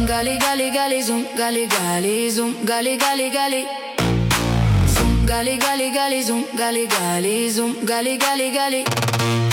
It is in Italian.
gali gali gali zoom, gali gali zoom, gali gali gali. Zoom, gali gali gali zoom, gali gali zoom, gali gali gali.